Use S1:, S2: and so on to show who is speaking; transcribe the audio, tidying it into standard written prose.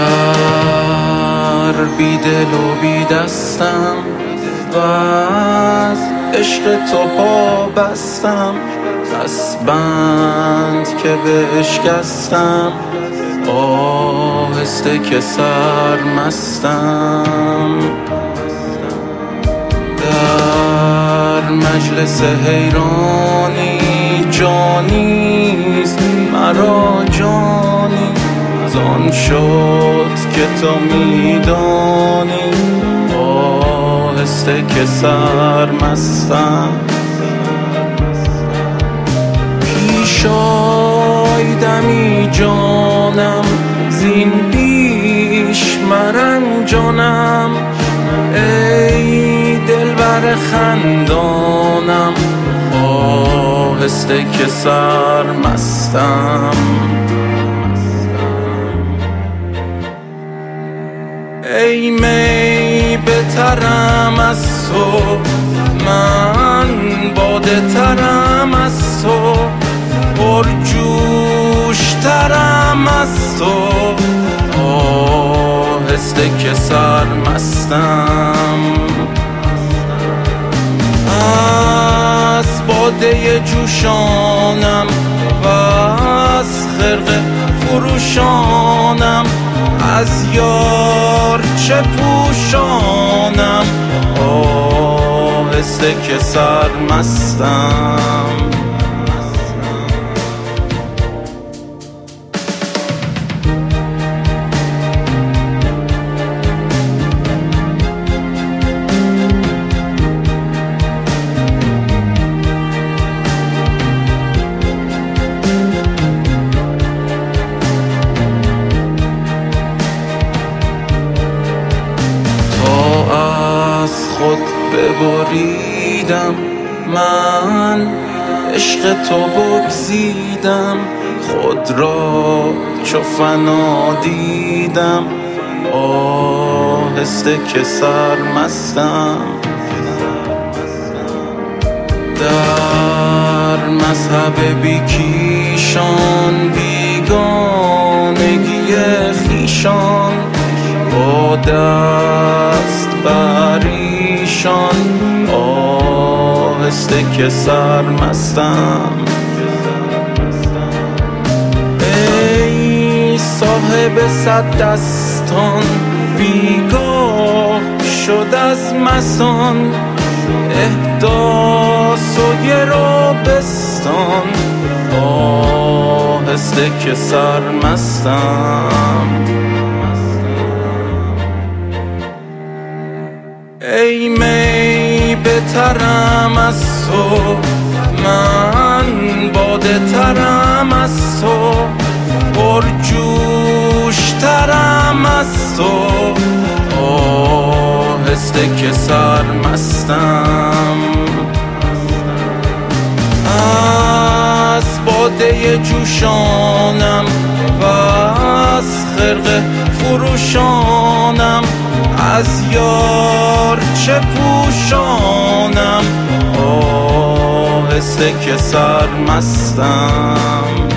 S1: در بی دل و بی دستم و از عشق تو پا بستم، دستبند که بشکستم، آهسته که سرمستم. در مجلس حیرانی جانیست مرا جانی، زان شد که تو میدانی، آهسته که سرمستم. پیش آیدمی جانم زین بیش مرنجانم، ای دلبر خندانم، آهسته که سرمستم. ای می بترم از تو، من باده ترم از تو، پرجوش ترم از تو، آهسته که سرمستم. از باده جوشانم و از خرقه فروشانم، از یار چه پوشانم، آهسته که سرمستم. خود ببریدم من، عشق تو بگزیدم، خود را چو فنا دیدم، آهسته که سرمستم. در مذهب بیکیشان بیگانگی خویشان، با دست بریشان، آهسته که سرمستم. ای صاحب صد دستان بیگاه شد از مستان، احداث و گرابستان، آهسته که سرمستم. ای می بترم از تو، من باده ترم از تو، پرجوش ترم از تو، آهسته که سرمستم. از باده جوشانم و از خرقه فروشانم، از یار چه پوشانم، آهسته که سرمستم.